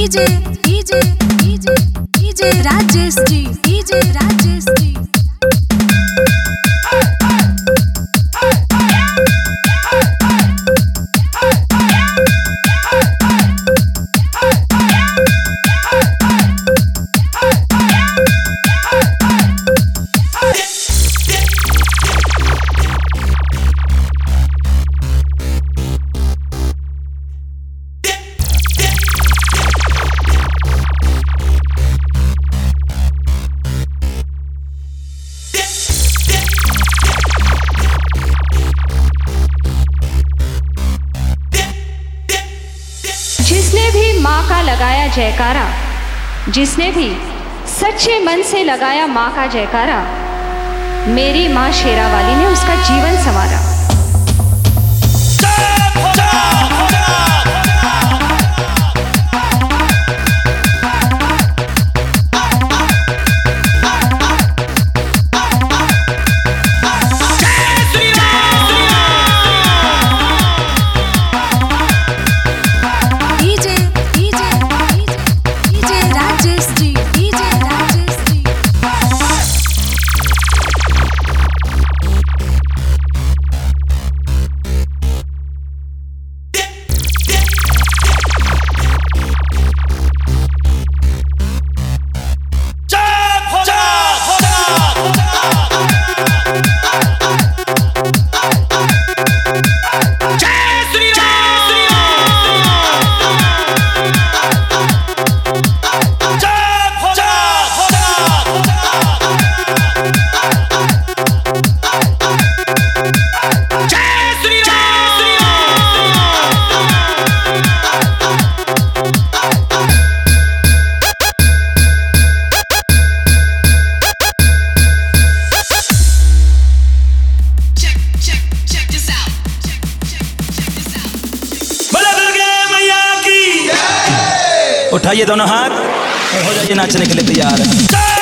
DJ Rajesh ji, DJ Rajesh ji. जिसने भी माँ का लगाया जयकारा, जिसने भी सच्चे मन से लगाया माँ का जयकारा, मेरी माँ शेरावाली ने उसका जीवन संवारा। उठाइए दोनों हाथ और हो जाइए नाचने के लिए तैयार।